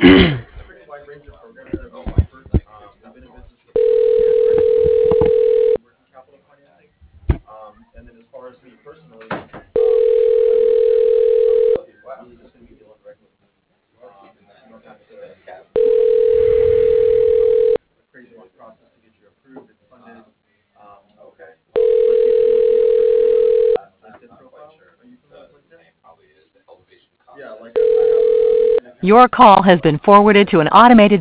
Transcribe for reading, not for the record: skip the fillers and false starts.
pretty wide range of programs that we offer. We've been in business for working capital financing. And then as far as me personally, I really just going to be dealing directly with you don't have to a crazy long process to get you approved and funded. Okay. LinkedIn profile. Are you familiar with LinkedIn? Yeah, like I have a Your call has been forwarded to an automated